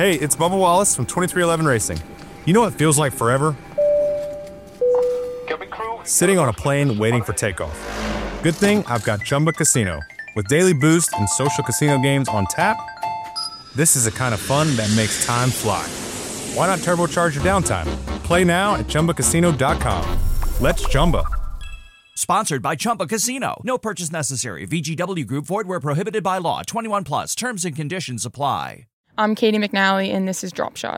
Hey, it's Bubba Wallace from 2311 Racing. You know what feels like forever? Sitting on a plane waiting for takeoff. Good thing I've got Chumba Casino. With daily boost and social casino games on tap, this is the kind of fun that makes time fly. Why not turbocharge your downtime? Play now at ChumbaCasino.com. Let's Chumba. Sponsored by Chumba Casino. No purchase necessary. VGW Group. Void where prohibited by law. 21 plus. Terms and conditions apply. I'm Katie McNally, and this is Drop Shot.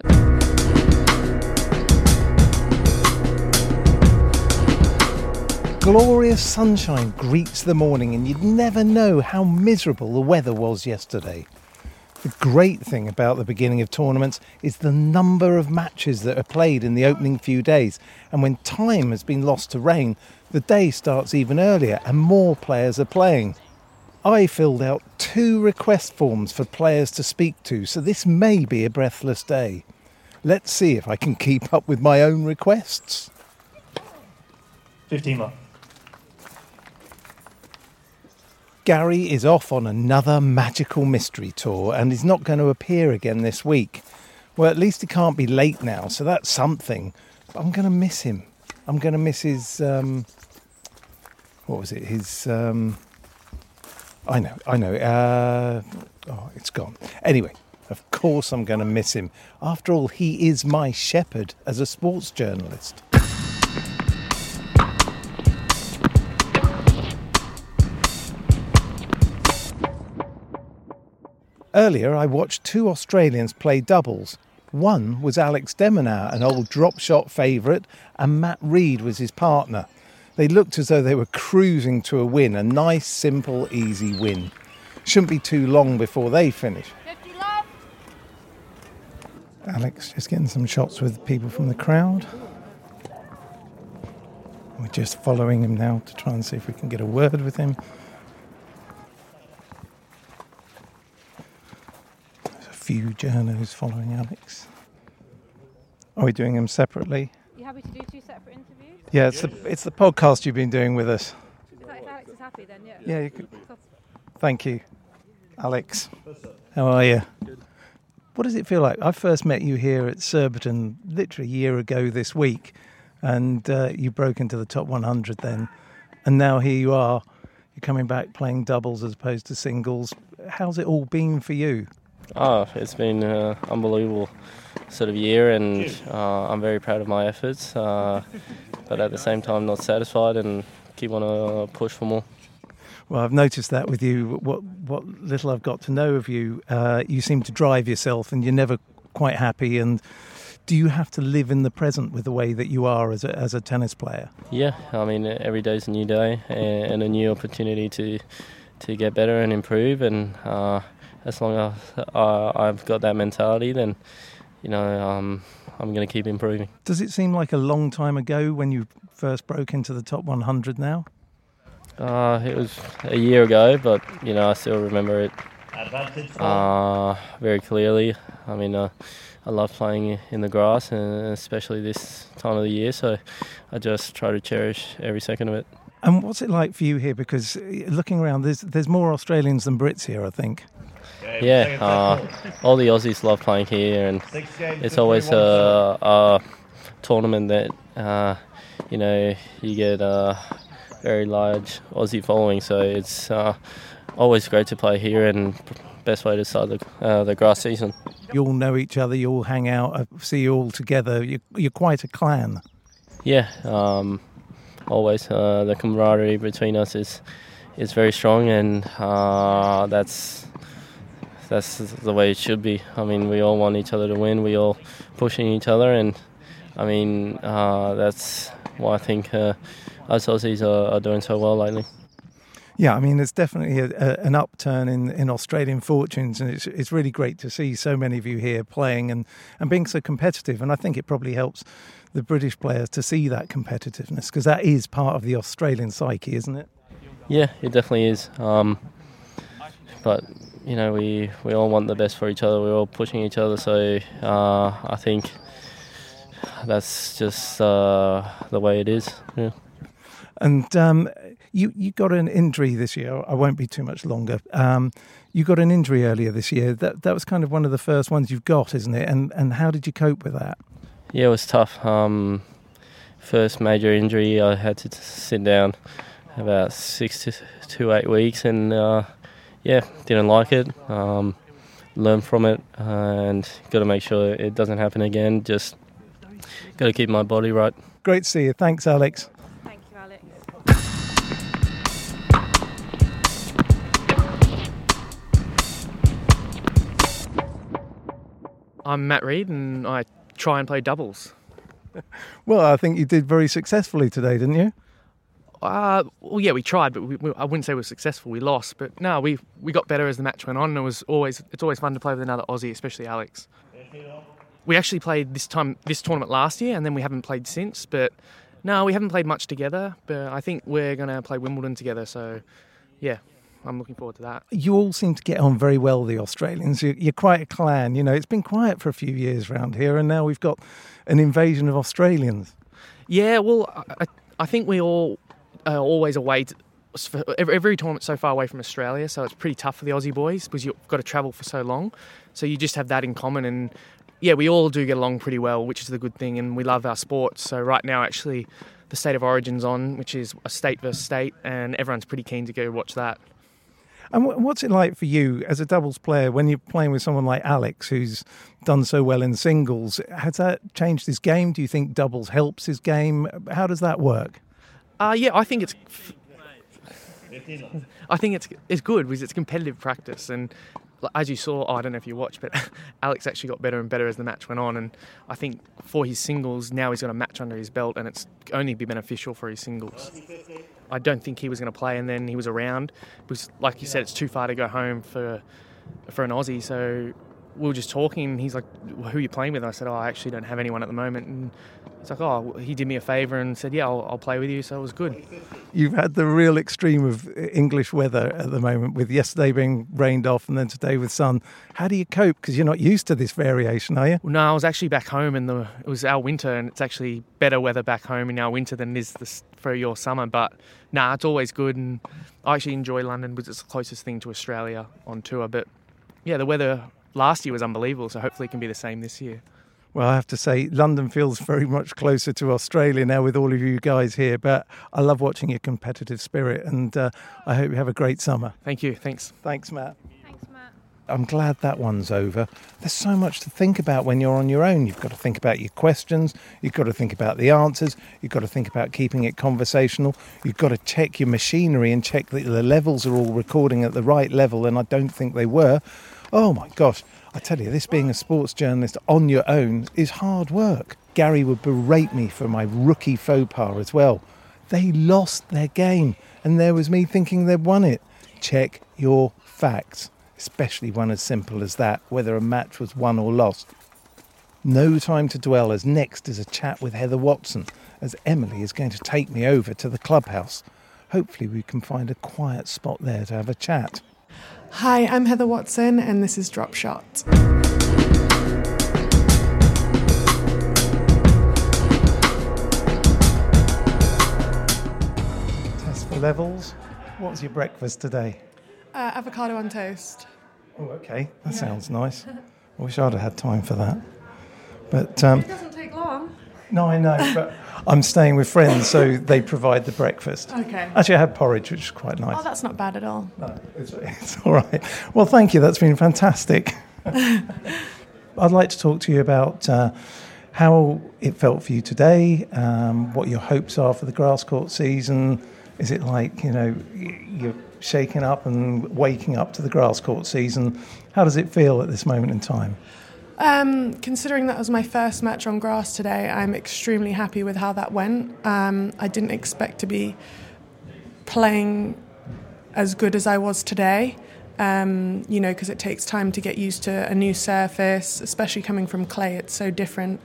Glorious sunshine greets the morning, and you'd never know how miserable the weather was yesterday. The great thing about the beginning of tournaments is the number of matches that are played in the opening few days. And when time has been lost to rain, the day starts even earlier and more players are playing. I filled out 2 request forms for players to speak to, so this may be a breathless day. Let's see if I can keep up with my own requests. 15 more. Gary is off on another magical mystery tour and is not going to appear again this week. Well, at least he can't be late now, so that's something. But I'm going to miss him. I'm going to miss his... what was it? His... I know. It's gone. Anyway, of course I'm going to miss him. After all, he is my shepherd as a sports journalist. Earlier, I watched 2 Australians play doubles. One was Alex de Minaur, an old drop shot favourite, and Matt Reed was his partner. They looked as though they were cruising to a win, a nice, simple, easy win. Shouldn't be too long before they finish. Alex just getting some shots with people from the crowd. We're just following him now to try and see if we can get a word with him. Few journos following Alex. Are we doing them separately? You happy to do 2 separate interviews? Yeah, it's the podcast you've been doing with us. Is that if Alex is happy then? Yeah. Yeah, you could. Thank you, Alex. How are you? Good. What does it feel like? I first met you here at Surbiton literally a year ago this week, and you broke into the top 100 then, and now here you are. You're coming back playing doubles as opposed to singles. How's it all been for you? Oh, it's been an unbelievable sort of year, and I'm very proud of my efforts, but at the same time not satisfied and keep on a push for more. Well, I've noticed that with you. What little I've got to know of you, you seem to drive yourself and you're never quite happy. And do you have to live in the present with the way that you are as a tennis player? Yeah, I mean, every day's a new day and a new opportunity to get better and improve, and as long as I've got that mentality, then, I'm going to keep improving. Does it seem like a long time ago when you first broke into the top 100 now? It was a year ago, but, I still remember it very clearly. I mean, I love playing in the grass, and especially this time of the year, so I just try to cherish every second of it. And what's it like for you here? Because looking around, there's more Australians than Brits here, I think. Yeah, all the Aussies love playing here, and it's always a tournament that, you get a very large Aussie following, so it's always great to play here, and best way to start the grass season. You all know each other, you all hang out, I see you all together, you're quite a clan. Yeah, always the camaraderie between us is very strong, and that's the way it should be. I mean, we all want each other to win. We all pushing each other, and I mean that's why I think us Aussies are doing so well lately. Yeah, I mean, there's definitely an upturn in Australian fortunes, and it's really great to see so many of you here playing and being so competitive. And I think it probably helps the British players to see that competitiveness, because that is part of the Australian psyche, isn't it? Yeah, it definitely is. But we all want the best for each other. We're all pushing each other, so I think that's just the way it is. Yeah. And You got an injury this year. I won't be too much longer. You got an injury earlier this year. That was kind of one of the first ones you've got, isn't it? And how did you cope with that? Yeah, it was tough. First major injury, I had to sit down about 6 to 8 weeks, and didn't like it. Learn from it, and got to make sure it doesn't happen again. Just got to keep my body right. Great to see you. Thanks, Alex. Thank you, Alex. I'm Matt Reid, and I try and play doubles. Well, I think you did very successfully today, didn't you? Well, yeah, we tried, but I wouldn't say we were successful. We lost, but no, we got better as the match went on. And it's always fun to play with another Aussie, especially Alex. We actually played this tournament last year, and then we haven't played since. But no, we haven't played much together. But I think we're going to play Wimbledon together. So, yeah, I'm looking forward to that. You all seem to get on very well, the Australians. You're quite a clan. You know, it's been quiet for a few years around here, and now we've got an invasion of Australians. Yeah, well, I think we all are always away. Every tournament's so far away from Australia, so it's pretty tough for the Aussie boys because you've got to travel for so long. So you just have that in common, and yeah, we all do get along pretty well, which is the good thing, and we love our sports. So right now, actually, the State of Origin's on, which is a state versus state, and everyone's pretty keen to go watch that. And what's it like for you as a doubles player when you're playing with someone like Alex, who's done so well in singles? Has that changed his game? Do you think doubles helps his game? How does that work? Yeah, I think it's good because it's competitive practice, and as you saw, I don't know if you watched, but Alex actually got better and better as the match went on, and I think for his singles now he's got a match under his belt, and it's only be beneficial for his singles. I don't think he was going to play, and then he was around because, like you said, it's too far to go home for an Aussie. So we were just talking, and he's like, well, "Who are you playing with?" And I said, "Oh, I actually don't have anyone at the moment." And he's like, "Oh," he did me a favour and said, "Yeah, I'll play with you." So it was good. You've had the real extreme of English weather at the moment, with yesterday being rained off and then today with sun. How do you cope? Because you're not used to this variation, are you? Well, no, I was actually back home, and it was our winter, and it's actually better weather back home in our winter than it is for your summer. But nah, it's always good, and I actually enjoy London because it's the closest thing to Australia on tour. But yeah, the weather last year was unbelievable, so hopefully it can be the same this year. Well, I have to say, London feels very much closer to Australia now with all of you guys here, but I love watching your competitive spirit, and I hope you have a great summer. Thank you. Thanks. Thanks, Matt. Thanks, Matt. I'm glad that one's over. There's so much to think about when you're on your own. You've got to think about your questions, you've got to think about the answers, you've got to think about keeping it conversational, you've got to check your machinery and check that the levels are all recording at the right level, and I don't think they were. Oh my gosh, I tell you, this being a sports journalist on your own is hard work. Gary would berate me for my rookie faux pas as well. They lost their game, and there was me thinking they'd won it. Check your facts, especially one as simple as that, whether a match was won or lost. No time to dwell, as next is a chat with Heather Watson, as Emily is going to take me over to the clubhouse. Hopefully we can find a quiet spot there to have a chat. Hi, I'm Heather Watson, and this is Drop Shot. Test for levels. What was your breakfast today? Avocado on toast. Oh, okay. That sounds nice. I wish I'd have had time for that. But It doesn't take long. no, I know, but I'm staying with friends, so they provide the breakfast. Okay. Actually, I had porridge, which is quite nice. Oh, that's not bad at all. No, it's all right. Well, thank you. That's been fantastic. I'd like to talk to you about how it felt for you today, what your hopes are for the grass court season. Is it like, you're shaking up and waking up to the grass court season? How does it feel at this moment in time? Considering that was my first match on grass today, I'm extremely happy with how that went. I didn't expect to be playing as good as I was today, because it takes time to get used to a new surface, especially coming from clay. It's so different.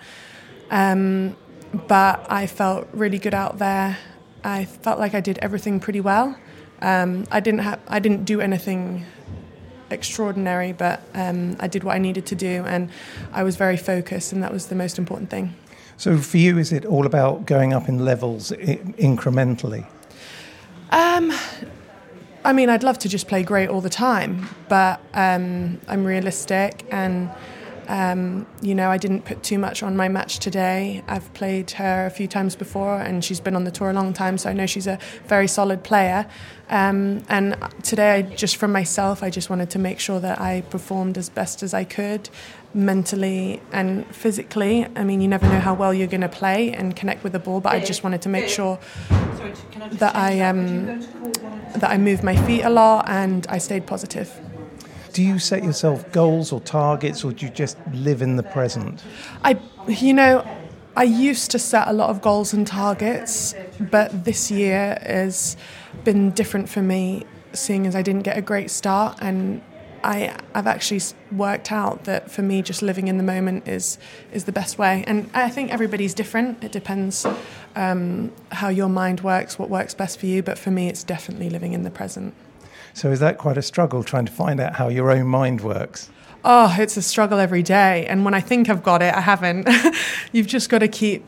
But I felt really good out there. I felt like I did everything pretty well. I didn't do anything extraordinary, but I did what I needed to do, and I was very focused, and that was the most important thing. So for you, is it all about going up in levels incrementally? I mean, I'd love to just play great all the time, but I'm realistic and, I didn't put too much on my match today. I've played her a few times before and she's been on the tour a long time, so I know she's a very solid player. And today, just from myself, I just wanted to make sure that I performed as best as I could, mentally and physically. I mean, you never know how well you're going to play and connect with the ball, but I just wanted to make sure that I moved my feet a lot and I stayed positive. Do you set yourself goals or targets, or do you just live in the present? I used to set a lot of goals and targets, but this year has been different for me, seeing as I didn't get a great start, and I've actually worked out that for me just living in the moment is the best way. And I think everybody's different. It depends how your mind works, what works best for you, but for me it's definitely living in the present. So is that quite a struggle, trying to find out how your own mind works? Oh, it's a struggle every day. And when I think I've got it, I haven't. You've just got to keep,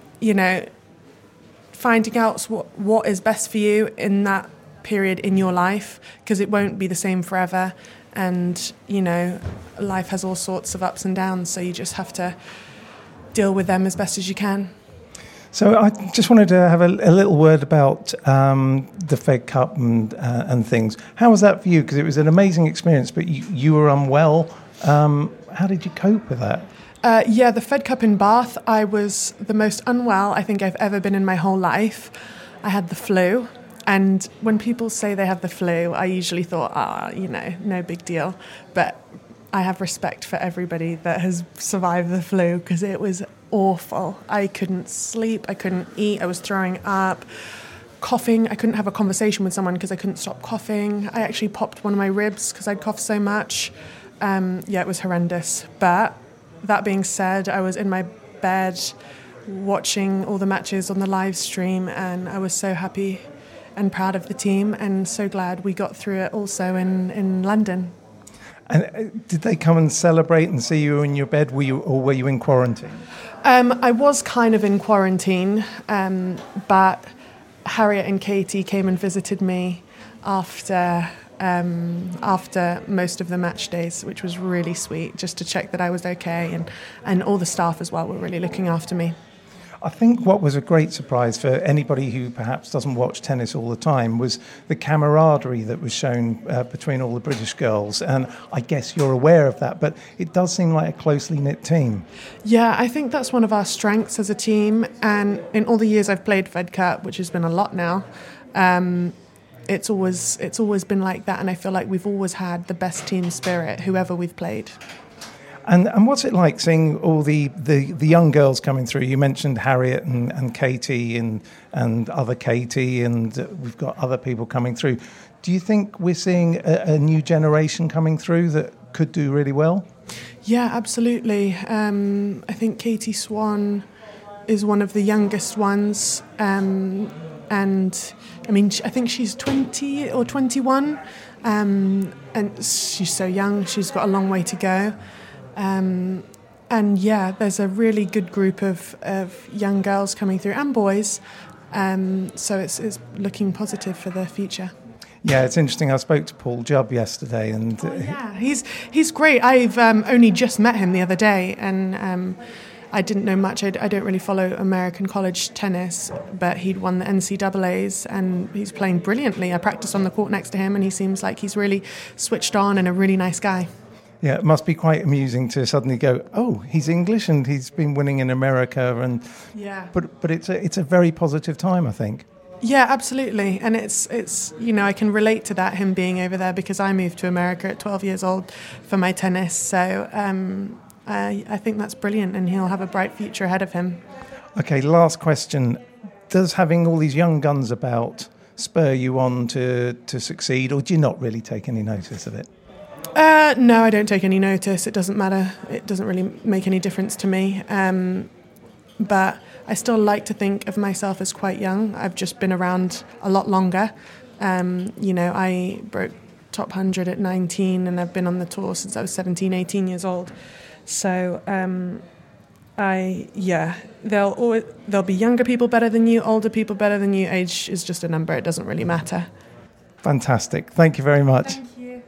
finding out what is best for you in that period in your life, because it won't be the same forever. And, life has all sorts of ups and downs, so you just have to deal with them as best as you can. So I just wanted to have a little word about the Fed Cup and things. How was that for you? Because it was an amazing experience, but you were unwell. How did you cope with that? The Fed Cup in Bath, I was the most unwell I think I've ever been in my whole life. I had the flu. And when people say they have the flu, I usually thought, no big deal. But I have respect for everybody that has survived the flu, because it was awful. I couldn't sleep, I couldn't eat, I was throwing up, coughing. I couldn't have a conversation with someone because I couldn't stop coughing. I actually popped one of my ribs because I'd coughed so much. It was horrendous. But that being said, I was in my bed watching all the matches on the live stream, and I was so happy and proud of the team, and so glad we got through it also in London. And did they come and celebrate and see you in your bed? Were you in quarantine? I was kind of in quarantine, but Harriet and Katie came and visited me after most of the match days, which was really sweet, just to check that I was okay, and all the staff as well were really looking after me. I think what was a great surprise for anybody who perhaps doesn't watch tennis all the time was the camaraderie that was shown between all the British girls. And I guess you're aware of that, but it does seem like a closely knit team. Yeah, I think that's one of our strengths as a team. And in all the years I've played Fed Cup, which has been a lot now, it's always been like that. And I feel like we've always had the best team spirit, whoever we've played. And what's it like seeing all the young girls coming through? You mentioned Harriet and Katie and other Katie, and we've got other people coming through. Do you think we're seeing a new generation coming through that could do really well? Yeah, absolutely. I think Katie Swan is one of the youngest ones. And I mean, I think she's 20 or 21. And she's so young. She's got a long way to go. There's a really good group of young girls coming through, and boys, so it's looking positive for the future. Yeah, it's interesting. I spoke to Paul Jubb yesterday, and he's great. I've only just met him the other day, and I didn't know much. I don't really follow American college tennis, but he'd won the NCAAs, and he's playing brilliantly. I practiced on the court next to him, and he seems like he's really switched on and a really nice guy. Yeah, it must be quite amusing to suddenly go, oh, he's English and he's been winning in America, and yeah. But it's a very positive time, I think. Yeah, absolutely, and it's I can relate to that, him being over there, because I moved to America at 12 years old for my tennis. So I think that's brilliant, and he'll have a bright future ahead of him. Okay, last question: does having all these young guns about spur you on to succeed, or do you not really take any notice of it? No, I don't take any notice. It doesn't matter. It doesn't really make any difference to me. But I still like to think of myself as quite young. I've just been around a lot longer. I broke top 100 at 19, and I've been on the tour since I was 17, 18 years old. So there'll be younger people better than you, older people better than you. Age is just a number. It doesn't really matter. Fantastic. Thank you very much. Thank you.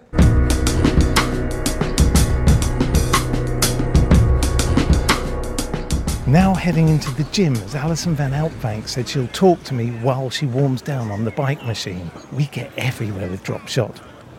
Now heading into the gym, as Alison van Outbank said she'll talk to me while she warms down on the bike machine. We get everywhere with Drop Shot.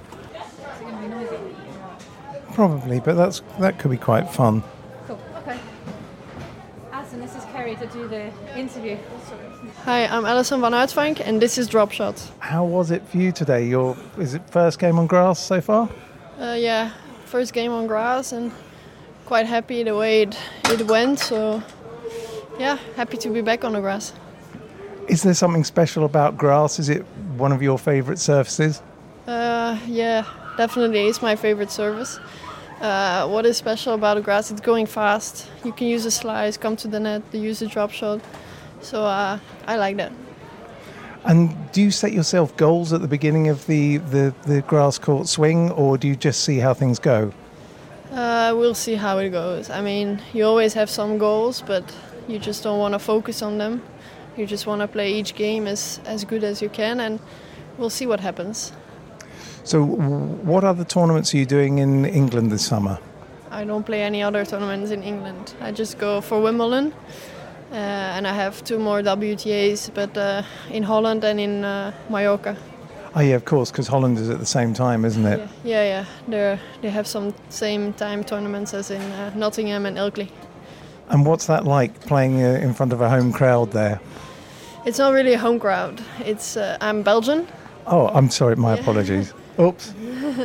Probably, but that could be quite fun. Cool. Okay. Alison, this is Kerry to do the interview. Hi, I'm Alison van Uitvank and this is Drop Shot. How was it for you today? Is it first game on grass so far? Yeah, first game on grass and quite happy the way it went. So yeah, happy to be back on the grass. Is there something special about grass? Is it one of your favourite surfaces? Yeah, definitely it's my favorite surface. What is special about the grass? It's going fast. You can use a slice, come to the net, use a drop shot. So I like that. And do you set yourself goals at the beginning of the grass court swing, or do you just see how things go? We'll see how it goes. I mean, you always have some goals, but you just don't want to focus on them. You just want to play each game as good as you can, and we'll see what happens. So what other tournaments are you doing in England this summer? I don't play any other tournaments in England. I just go for Wimbledon, and I have 2 more WTAs, but in Holland and in Mallorca. Oh yeah, of course, because Holland is at the same time, isn't it? Yeah. They have some same time tournaments as in Nottingham and Ilkley. And what's that like, playing in front of a home crowd there? It's not really a home crowd. It's I'm Belgian. Oh, I'm sorry, my apologies. Oops.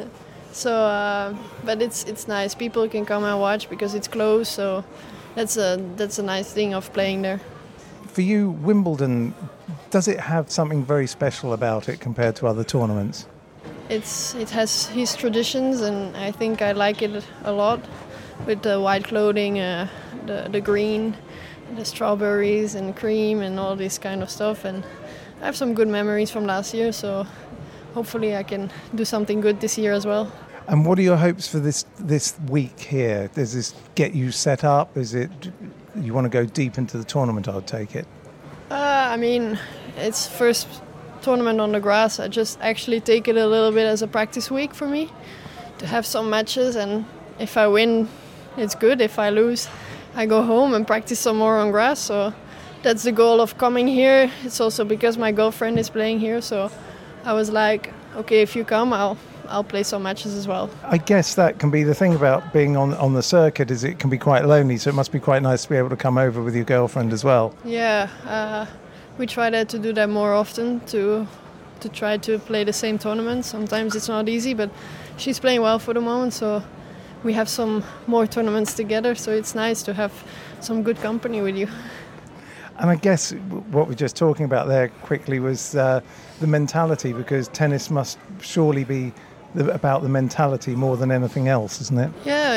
So, but it's nice. People can come and watch because it's close. So that's a nice thing of playing there. For you, Wimbledon, does it have something very special about it compared to other tournaments? It has his traditions, and I think I like it a lot. With the white clothing, the green, the strawberries and cream and all this kind of stuff. And I have some good memories from last year, so hopefully I can do something good this year as well. And what are your hopes for this week here? Does this get you set up? Is it you want to go deep into the tournament, I'll take it? I mean, it's first tournament on the grass. I just actually take it a little bit as a practice week for me to have some matches, and if I win, it's good. If I lose, I go home and practice some more on grass. So that's the goal of coming here. It's also because my girlfriend is playing here, so I was like, okay, if you come, I'll play some matches as well. I guess that can be the thing about being on the circuit, is it can be quite lonely, so it must be quite nice to be able to come over with your girlfriend as well. Yeah, we try to do that more often, to try to play the same tournament. Sometimes it's not easy, but she's playing well for the moment, so we have some more tournaments together, so it's nice to have some good company with you. And I guess what we're just talking about there quickly was the mentality, because tennis must surely be about the mentality more than anything else, isn't it? Yeah,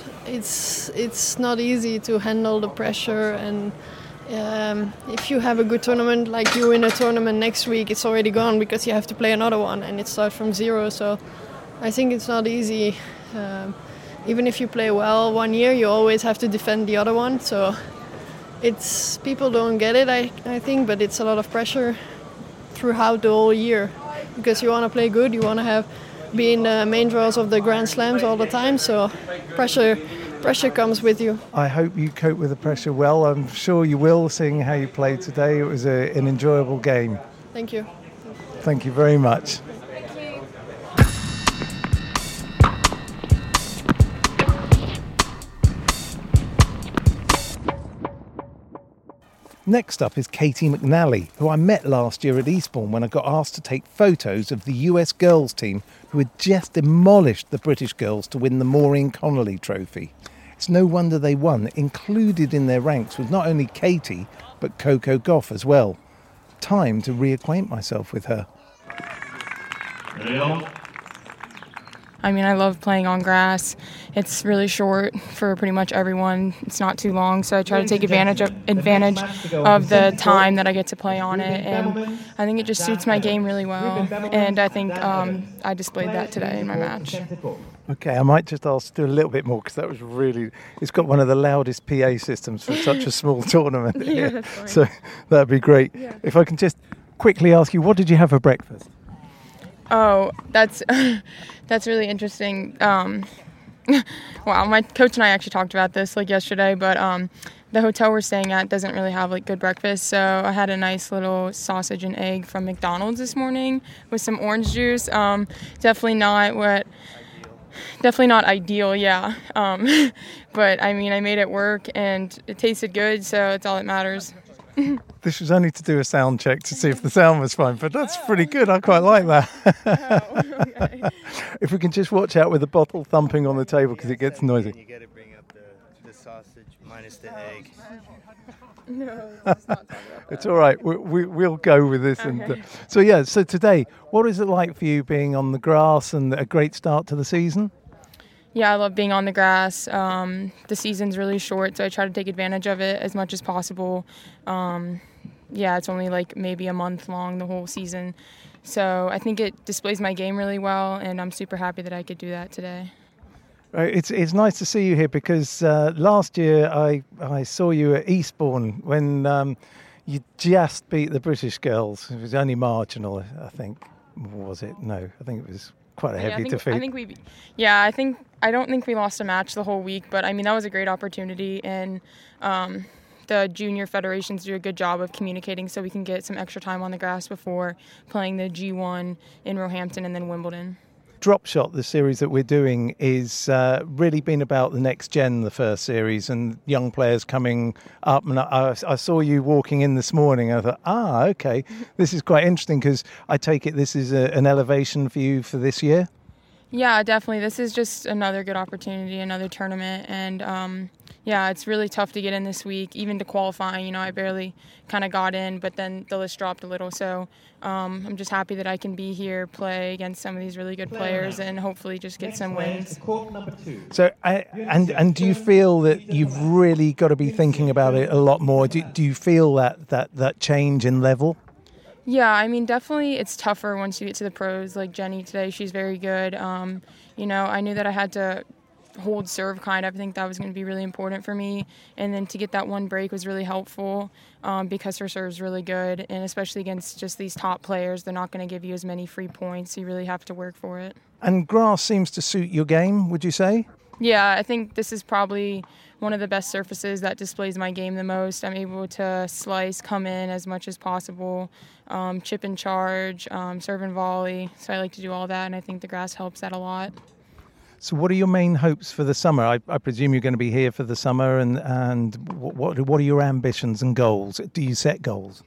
it's not easy to handle the pressure, and if you have a good tournament, like you win a tournament next week, it's already gone because you have to play another one and it starts from zero. So I think it's not easy. Even if you play well one year, you always have to defend the other one. So it's people don't get it, I think, but it's a lot of pressure throughout the whole year because you want to play good, you want to be in the main draws of the Grand Slams all the time. So pressure comes with you. I hope you cope with the pressure well. I'm sure you will, seeing how you played today. It was an enjoyable game. Thank you. Thank you very much. Next up is Katie McNally, who I met last year at Eastbourne when I got asked to take photos of the US girls team who had just demolished the British girls to win the Maureen Connolly Trophy. It's no wonder they won. Included in their ranks was not only Katie, but Coco Gauff as well. Time to reacquaint myself with her. I mean, I love playing on grass. It's really short for pretty much everyone. It's not too long, so I try to take advantage of the time that I get to play on it, and I think it just suits my game really well, and I think I displayed that today in my match. Okay, I might just ask to do a little bit more because that was really, it's got one of the loudest PA systems for such a small tournament. Yeah, that's fine. So that'd be great. Yeah. If I can just quickly ask you, what did you have for breakfast? Oh, that's that's really interesting. Wow, my coach and I actually talked about this like yesterday, but the hotel we're staying at doesn't really have like good breakfast, so I had a nice little sausage and egg from McDonald's this morning with some orange juice. Definitely not ideal, yeah. But I mean, I made it work and it tasted good, so it's all that matters. This was only to do a sound check to see if the sound was fine, but that's pretty good. I quite like that. Okay. If we can just watch out with the bottle thumping on the table because it gets noisy. You got to bring up the sausage minus the egg. No, let's not talk about that. It's all right. We'll go with this. Okay. So today, what is it like for you being on the grass and a great start to the season? Yeah, I love being on the grass. The season's really short, so I try to take advantage of it as much as possible. Yeah, it's only like maybe a month long, the whole season. So I think it displays my game really well, and I'm super happy that I could do that today. Right, it's nice to see you here because last year I saw you at Eastbourne when you just beat the British girls. It was only marginal, I think. Was it? No, I think it was quite a heavy defeat. I don't think we lost a match the whole week, but I mean that was a great opportunity, and the junior federations do a good job of communicating so we can get some extra time on the grass before playing the G1 in Roehampton and then Wimbledon. Drop Shot, the series that we're doing, is really been about the next gen, the first series, and young players coming up. And I saw you walking in this morning. I thought, okay, this is quite interesting because I take it this is an elevation for you for this year? Yeah, definitely. This is just another good opportunity, another tournament. And yeah, it's really tough to get in this week, even to qualifying. You know, I barely kind of got in, but then the list dropped a little. So I'm just happy that I can be here, play against some of these really good players, and hopefully just get some wins. So, and do you feel that you've really got to be thinking about it a lot more? Do you feel that change in level? Yeah, I mean, definitely it's tougher once you get to the pros. Like Jenny today, she's very good. You know, I knew that I had to hold serve kind of. I think that was going to be really important for me. And then to get that one break was really helpful because her serve is really good. And especially against just these top players, they're not going to give you as many free points. You really have to work for it. And grass seems to suit your game, would you say? Yeah, I think this is probably one of the best surfaces that displays my game the most. I'm able to slice, come in as much as possible, chip and charge, serve and volley. So I like to do all that, and I think the grass helps that a lot. So what are your main hopes for the summer? I presume you're going to be here for the summer, and what are your ambitions and goals? Do you set goals?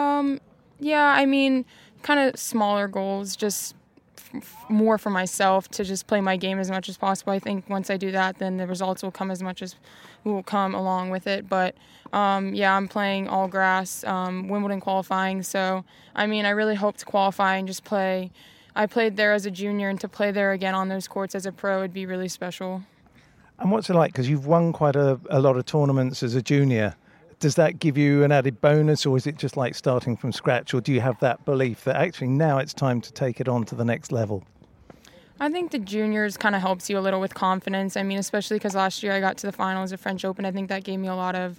Yeah, I mean, kind of smaller goals, just more for myself to just play my game as much as possible. I think once I do that, then the results will come will come along with it. But yeah, I'm playing all grass, Wimbledon qualifying. So I mean, I really hope to qualify and just play. I played there as a junior, and to play there again on those courts as a pro would be really special. And what's it like? Because you've won quite a lot of tournaments as a junior. Does that give you an added bonus, or is it just like starting from scratch, or do you have that belief that actually now it's time to take it on to the next level? I think the juniors kind of helps you a little with confidence. I mean, especially because last year I got to the finals of French Open. I think that gave me a lot of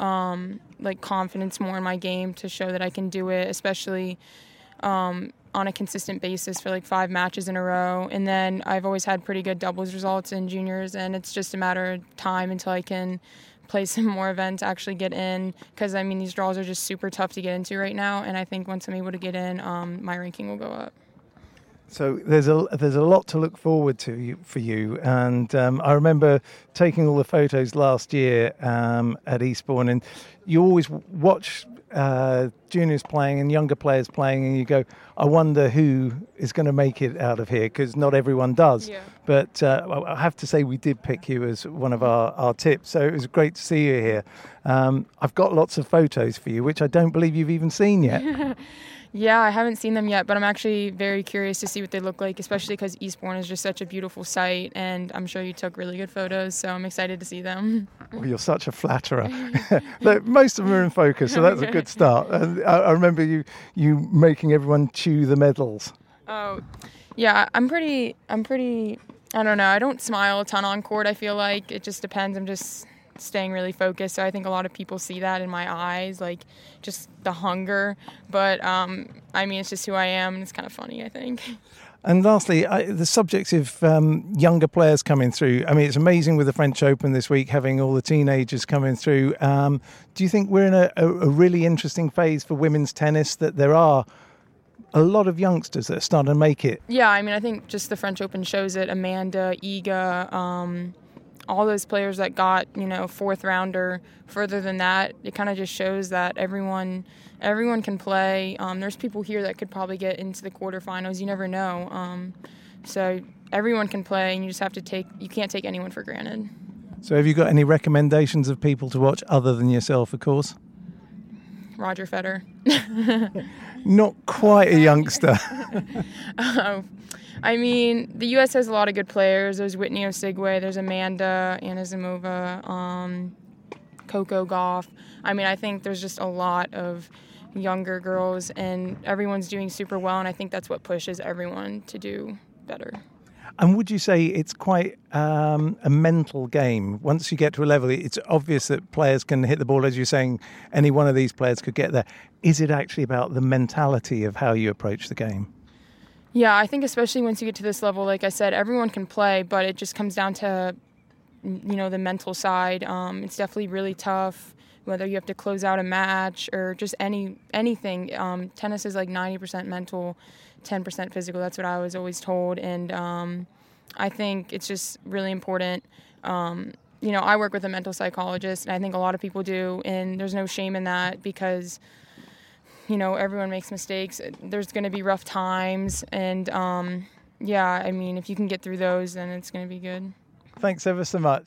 like confidence more in my game to show that I can do it, especially on a consistent basis for like 5 matches in a row. And then I've always had pretty good doubles results in juniors, and it's just a matter of time until I can play some more events, actually get in, because I mean these draws are just super tough to get into right now, and I think once I'm able to get in, my ranking will go up. So there's a lot to look forward to for you, and I remember taking all the photos last year at Eastbourne, and you always watch juniors playing and younger players playing, and you go, I wonder who is going to make it out of here, because not everyone does. Yeah. But I have to say we did pick you as one of our tips, so it was great to see you here. I've got lots of photos for you, which I don't believe you've even seen yet. Yeah, I haven't seen them yet, but I'm actually very curious to see what they look like, especially because Eastbourne is just such a beautiful site, and I'm sure you took really good photos, so I'm excited to see them. Well, you're such a flatterer. Look, most of them are in focus, so that's a good start. And I remember you making everyone chew the medals. Oh, yeah, I'm pretty, I don't know, I don't smile a ton on court, I feel like. It just depends. I'm just staying really focused, so I think a lot of people see that in my eyes, like just the hunger, but I mean it's just who I am, and it's kind of funny, I think. And lastly, the subject of younger players coming through. I mean, it's amazing with the French Open this week, having all the teenagers coming through. Do you think we're in a really interesting phase for women's tennis, that there are a lot of youngsters that are starting to make it? Yeah, I mean, I think just the French Open shows it. Amanda, Iga, all those players that got, fourth rounder. Further than that, it kind of just shows that everyone can play. There's people here that could probably get into the quarterfinals. You never know. So everyone can play, and you just have to you can't take anyone for granted. So have you got any recommendations of people to watch other than yourself, of course? Roger Federer. Not quite a youngster. I mean, the U.S. has a lot of good players. There's Whitney Osigwe, there's Amanda Anisimova, Coco Gauff. I mean, I think there's just a lot of younger girls, and everyone's doing super well, and I think that's what pushes everyone to do better. And would you say it's quite a mental game? Once you get to a level, it's obvious that players can hit the ball, as you're saying, any one of these players could get there. Is it actually about the mentality of how you approach the game? Yeah, I think especially once you get to this level, like I said, everyone can play, but it just comes down to, the mental side. It's definitely really tough, whether you have to close out a match or just anything. Tennis is like 90% mental, 10% physical. That's what I was always told. And I think it's just really important. I work with a mental psychologist, and I think a lot of people do, and there's no shame in that because, everyone makes mistakes. There's going to be rough times, and I mean, if you can get through those, then it's going to be good. Thanks ever so much.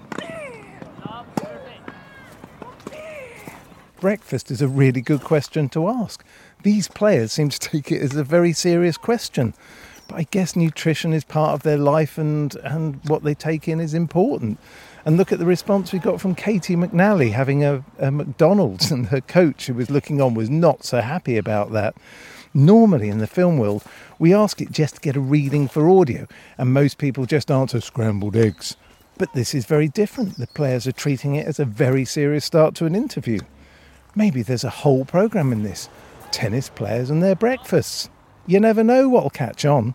Breakfast is a really good question to ask. These players seem to take it as a very serious question. But I guess nutrition is part of their life, and what they take in is important. And look at the response we got from Katie McNally having a McDonald's, and her coach, who was looking on, was not so happy about that. Normally in the film world, we ask it just to get a reading for audio, and most people just answer scrambled eggs. But this is very different. The players are treating it as a very serious start to an interview. Maybe there's a whole programme in this. Tennis players and their breakfasts. You never know what'll catch on.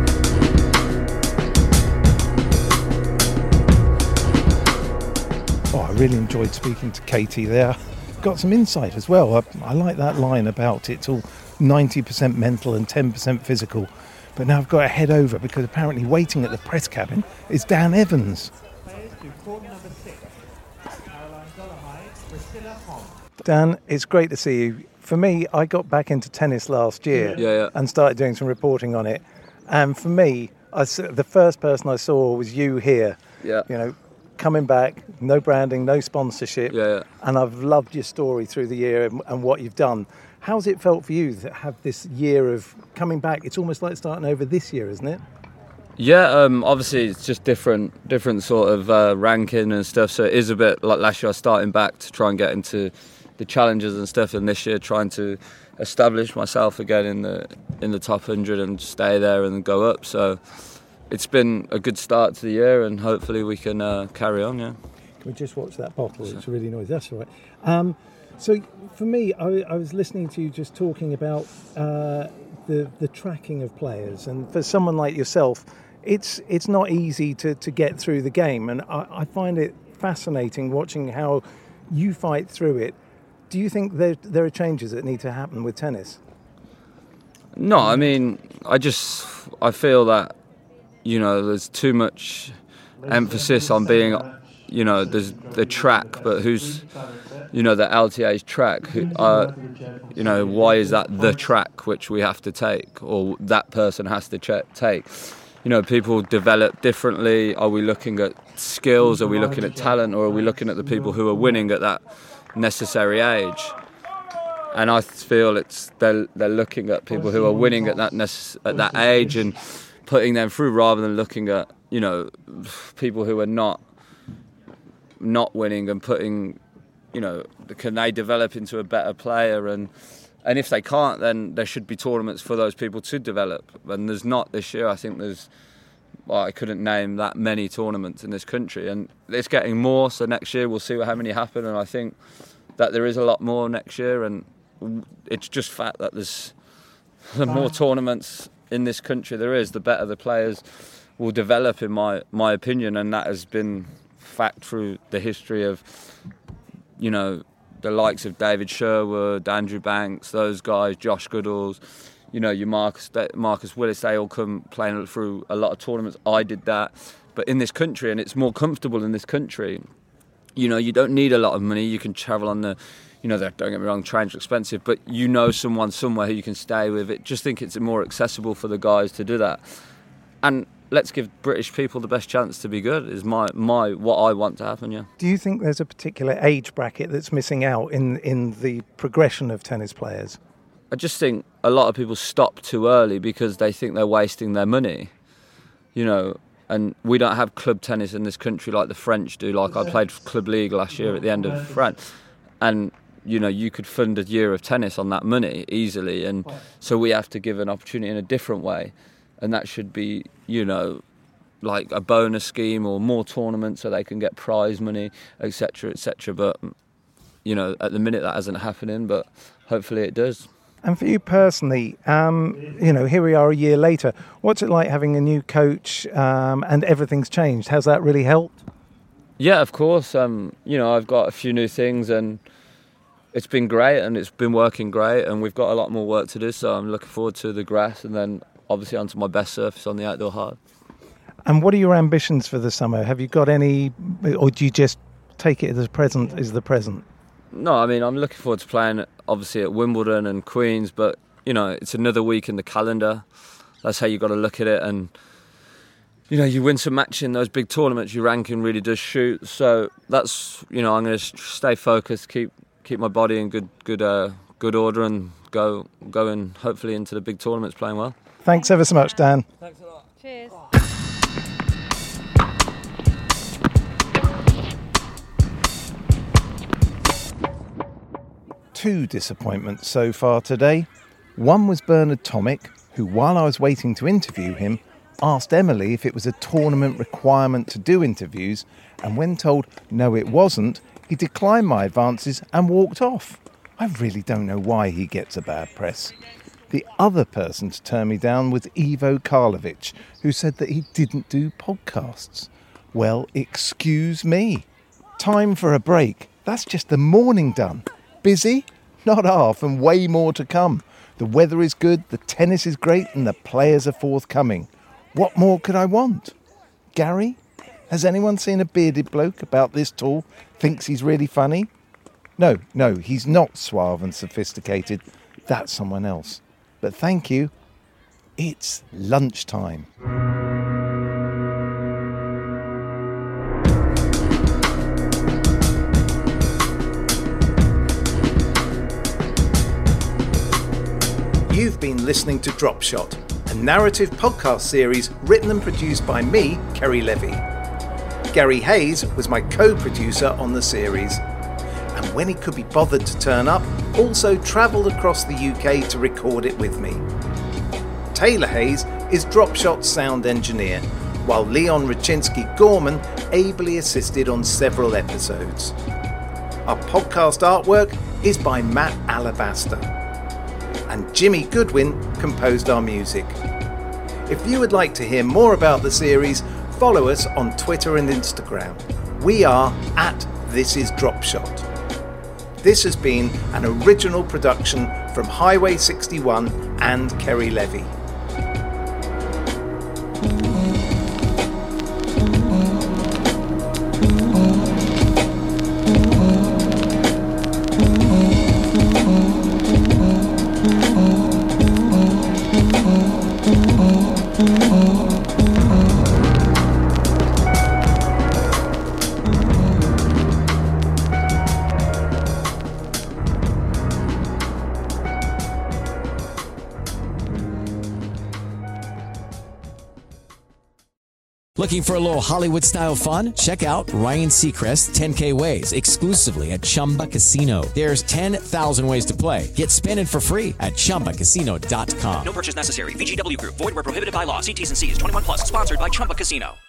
Oh, I really enjoyed speaking to Katie there. Got some insight as well. I like that line about it's all 90% mental and 10% physical. But now I've got to head over because apparently waiting at the press cabin is Dan Evans. Dan, it's great to see you. For me, I got back into tennis last year and started doing some reporting on it. And for me, the first person I saw was you here. Yeah. Coming back, no branding, no sponsorship. And I've loved your story through the year and what you've done. How's it felt for you to have this year of coming back? It's almost like starting over this year, isn't it? Yeah, obviously it's just different sort of ranking and stuff. So it is a bit like last year. I was starting back to try and get into the challenges and stuff, and this year trying to establish myself again in the top 100 and stay there and go up. So it's been a good start to the year, and hopefully we can carry on. Yeah. Can we just watch that bottle? It's really noisy. That's all right. So for me, I was listening to you just talking about the tracking of players, and for someone like yourself, it's not easy to get through the game, and I find it fascinating watching how you fight through it. Do you think there are changes that need to happen with tennis? No, I mean, I feel that, there's too much emphasis on being, there's the track, but who's, the LTA's track, why is that the track which we have to take, or that person has to take? People develop differently. Are we looking at skills? Are we looking at talent? Or are we looking at the people who are winning at that necessary age? And I feel they're looking at people who are winning at that age and putting them through, rather than looking at people who are not winning and putting, can they develop into a better player? And if they can't, then there should be tournaments for those people to develop. And there's not this year. I think I couldn't name that many tournaments in this country, and it's getting more. So next year we'll see how many happen, and I think that there is a lot more next year. And it's just fact that there's more tournaments in this country there is, the better the players will develop, in my opinion, and that has been fact through the history of, you know, the likes of David Sherwood, Andrew Banks, those guys, Josh Goodalls, you know, your Marcus Willis, they all come playing through a lot of tournaments. I did that. But in this country, and it's more comfortable in this country, you know, you don't need a lot of money. You can travel on the, you know, don't get me wrong, trains are expensive, but you know someone somewhere who you can stay with. It just think it's more accessible for the guys to do that. And let's give British people the best chance to be good is my what I want to happen, yeah. Do you think there's a particular age bracket that's missing out in the progression of tennis players? I just think a lot of people stop too early because they think they're wasting their money, you know, and we don't have club tennis in this country like the French do. Like I played Club League last year at the end of France, and you know, you could fund a year of tennis on that money easily, and so we have to give an opportunity in a different way, and that should be, you know, like a bonus scheme or more tournaments so they can get prize money, etc., etc. But you know, at the minute that isn't happening, but hopefully it does. And for you personally, you know, here we are a year later. What's it like having a new coach and everything's changed? Has that really helped? Yeah, of course. You know, I've got a few new things and it's been great and it's been working great and we've got a lot more work to do. So I'm looking forward to the grass and then obviously onto my best surface on the outdoor hard. And what are your ambitions for the summer? Have you got any, or do you just take it as the present is the present? No, I mean, I'm looking forward to playing, obviously, at Wimbledon and Queen's, but, you know, it's another week in the calendar. That's how you got to look at it. And, you know, you win some matches in those big tournaments, your ranking really does shoot. So that's, you know, I'm going to stay focused, keep my body in good order and go and hopefully into the big tournaments playing well. Thanks ever so much, Dan. Thanks a lot. Cheers. Two disappointments so far today. One was Bernard Tomic, who, while I was waiting to interview him, asked Emily if it was a tournament requirement to do interviews, and when told no it wasn't, he declined my advances and walked off. I really don't know why he gets a bad press. The other person to turn me down was Ivo Karlovic, who said that he didn't do podcasts. Well, excuse me. Time for a break. That's just the morning done. Busy? Not half, and way more to come. The weather is good, the tennis is great, and the players are forthcoming. What more could I want? Gary? Has anyone seen a bearded bloke about this tall? Thinks he's really funny? No, he's not suave and sophisticated. That's someone else. But thank you. It's lunchtime. You've been listening to Drop Shot, a narrative podcast series written and produced by me, Kerry Levy. Gary Hayes was my co-producer on the series, and when he could be bothered to turn up, also travelled across the UK to record it with me. Taylor Hayes is Drop Shot's sound engineer, while Leon Raczynski-Gorman ably assisted on several episodes. Our podcast artwork is by Matt Alabaster, and Jimmy Goodwin composed our music. If you would like to hear more about the series, follow us on Twitter and Instagram. We are @ThisIsDropShot. This has been an original production from Highway 61 and Kerry Levy. Looking for a little Hollywood-style fun? Check out Ryan Seacrest's 10K Ways exclusively at Chumba Casino. There's 10,000 ways to play. Get spinning for free at ChumbaCasino.com. No purchase necessary. VGW Group. Void where prohibited by law. See T's and C's. 21 plus. Sponsored by Chumba Casino.